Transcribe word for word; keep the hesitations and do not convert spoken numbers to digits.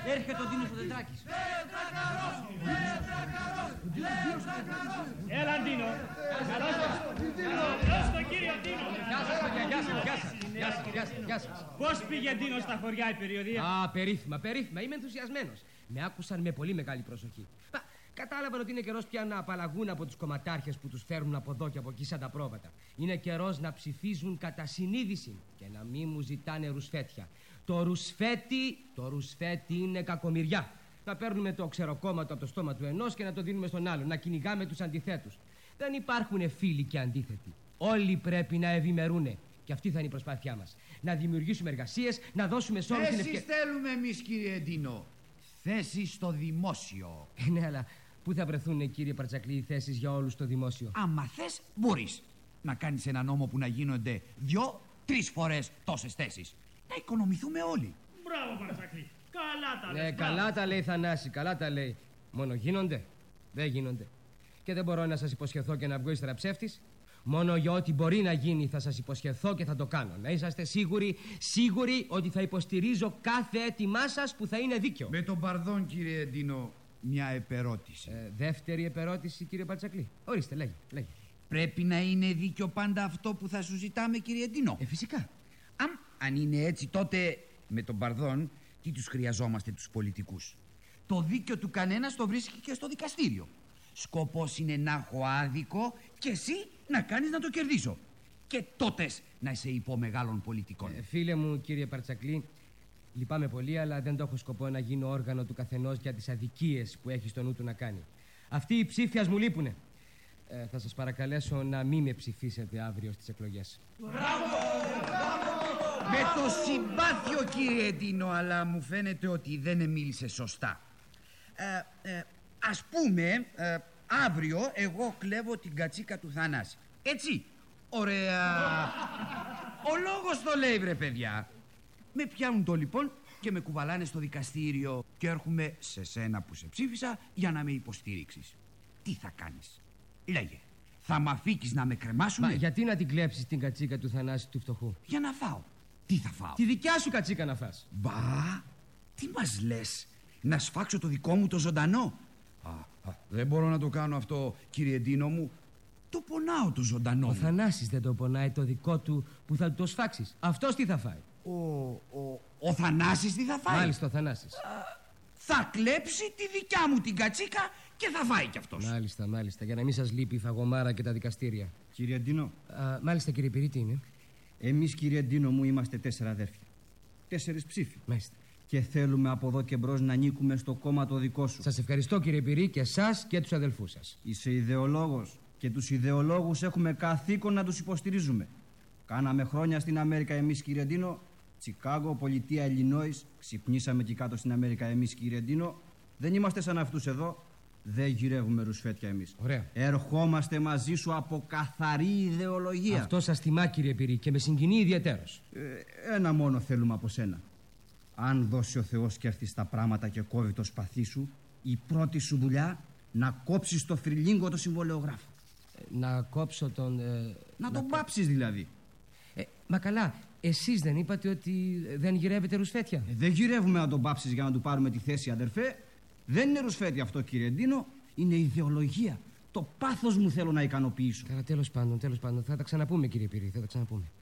Έρχεται ο Ντίνος ο Τετράκης. Έλα, Ντίνο. Καλώς τον κύριο Ντίνο. Γεια σας, παιδιά, γεια σας, γεια σας. Γεια σας, γεια σας, γεια σας. Πώς πήγε Ντίνο στα χωριά η περιοδία? Α, περίφημα, περίφημα. Είμαι ενθουσιασμένος. Με άκουσαν με πολύ μεγάλη προσοχή. Μα, κατάλαβαν ότι είναι καιρός πια να απαλλαγούν από τους κομματάρχες που τους φέρνουν από εδώ και από εκεί σαν τα πρόβατα. Είναι καιρός να ψηφίζουν κατά συνείδηση και να μην μου ζητάνε ρουσφέτια. Το ρουσφέτι, το ρουσφέτι είναι κακομοιριά. Να παίρνουμε το ξεροκόμματο από το στόμα του ενός και να το δίνουμε στον άλλον. Να κυνηγάμε τους αντιθέτους. Δεν υπάρχουν φίλοι και αντίθετοι. Όλοι πρέπει να ευημερούνε. Και αυτή θα είναι η προσπάθειά μας. Να δημιουργήσουμε εργασίες, να δώσουμε σε όλους την ευκαιρία. Θέσεις θέλουμε εμείς, κύριε Ντίνο. Θέσεις στο δημόσιο. Ε, ναι, αλλά πού θα βρεθούν, κύριε Παρτσακλή, οι θέσεις για όλους στο δημόσιο? Άμα θες, μπορείς να κάνεις ένα νόμο που να γίνονται δυο-τρεις φορές τόσες θέσεις. Να οικονομηθούμε όλοι. Μπράβο, Παρτσακλή. Καλά τα λέει. Ναι, καλά τα λέει, Θανάση, καλά τα λέει. Μόνο γίνονται? Δεν γίνονται. Και δεν μπορώ να σας υποσχεθώ και να βγω ύστερα ψεύτης. Μόνο για ό,τι μπορεί να γίνει θα σας υποσχεθώ και θα το κάνω. Να είσαστε σίγουροι, σίγουροι ότι θα υποστηρίζω κάθε αίτημά σας που θα είναι δίκαιο. Με τον παρδόν, κύριε Ντίνο, μια επερώτηση. Ε, δεύτερη επερώτηση, κύριε Παρτσακλή. Ορίστε, λέγε, λέγε. Πρέπει να είναι δίκαιο πάντα αυτό που θα σου ζητάμε, κύριε Ντίνο? Ε, φυσικά. Αν, αν είναι έτσι, τότε με τον παρδόν τι τους χρειαζόμαστε τους πολιτικούς? Το δίκαιο του κανένας το βρίσκει και στο δικαστήριο. Σκοπός είναι να έχω άδικο και εσύ να κάνεις να το κερδίσω. Και τότε να είσαι υπό μεγάλων πολιτικών. Ε, φίλε μου, κύριε Παρτσακλή, λυπάμαι πολύ, αλλά δεν το έχω σκοπό να γίνω όργανο του καθενός για τις αδικίες που έχει στο νου του να κάνει. Αυτοί οι ψήφιας μου λείπουνε. Ε, θα σας παρακαλέσω να μην με ψηφίσετε αύριο στις εκλογές. Μπράβο! Με το συμπάθειο, κύριε Ντίνο, αλλά μου φαίνεται ότι δεν μίλησε σωστά. Ε, ε, ας πούμε, ε, αύριο εγώ κλέβω την κατσίκα του Θανάση. Έτσι, ωραία. Ο λόγος το λέει, βρε παιδιά. Με πιάνουν το λοιπόν και με κουβαλάνε στο δικαστήριο και έρχομαι σε σένα που σε ψήφισα για να με υποστηρίξεις. Τι θα κάνεις? Λέγε, θα μ' αφήκεις να με κρεμάσουνε? Μα γιατί να την κλέψεις την κατσίκα του Θανάση του φτωχού? Για να φάω. Τι θα φάω? Τη δικιά σου κατσίκα να φας. Μπα, τι μας λες? Να σφάξω το δικό μου το ζωντανό? Α, α, δεν μπορώ να το κάνω αυτό, κύριε Ντίνο μου. Το πονάω το ζωντανό. Ο μου. Θανάσης δεν το πονάει το δικό του που θα του το σφάξεις? Αυτός τι θα φάει? Ο, ο, ο Θανάσης τι θα φάει? Μάλιστα, ο Θανάσης. Α, θα κλέψει τη δικιά μου την κατσίκα και θα φάει κι αυτός. Μάλιστα, μάλιστα, για να μην σας λείπει η φαγωμάρα και τα δικαστήρια. Κύριε Ντίνο. Α, μάλιστα, κύριε Πυρή, τι είναι? Εμείς, κύριε Ντίνο μου, είμαστε τέσσερα αδέρφια. Τέσσερις ψήφοι. Μάλιστα. Και θέλουμε από εδώ και μπρος να ανήκουμε στο κόμμα το δικό σου. Σας ευχαριστώ, κύριε Πυρή, και εσάς και τους αδελφούς σας. Είσαι ιδεολόγος και τους ιδεολόγους έχουμε καθήκον να τους υποστηρίζουμε. Κάναμε χρόνια στην Αμέρικα εμείς, κύριε Ντίνο. Τσικάγο, πολιτεία Illinois. Ξυπνήσαμε και κάτω στην Αμέρικα εμείς, κύριε Ντίνο. Δεν είμαστε σαν αυτούς εδώ. Δεν γυρεύουμε ρουσφέτια εμείς. Ωραία. Ερχόμαστε μαζί σου από καθαρή ιδεολογία. Αυτό σας τιμά, κύριε Πυρή, και με συγκινεί ιδιαιτέρως. Ε, ένα μόνο θέλουμε από σένα. Αν δώσει ο Θεός και έρθει στα πράγματα και κόβει το σπαθί σου, η πρώτη σου δουλειά να κόψεις το φρυλίγκο το συμβολεογράφο. Ε, να κόψω τον... Ε, να τον να... πάψεις δηλαδή. Ε, μα καλά, εσείς δεν είπατε ότι δεν γυρεύετε ρουσφέτια? Ε, δεν γυρεύουμε να τον πάψεις για να του πάρουμε τη θέση, αδερφέ. Δεν είναι ρουσφέτη αυτό, κύριε Ντίνο. Είναι ιδεολογία. Το πάθος μου θέλω να ικανοποιήσω. Καλά, τέλος πάντων, τέλος πάντων. Θα τα ξαναπούμε, κύριε Πυρή, θα τα ξαναπούμε.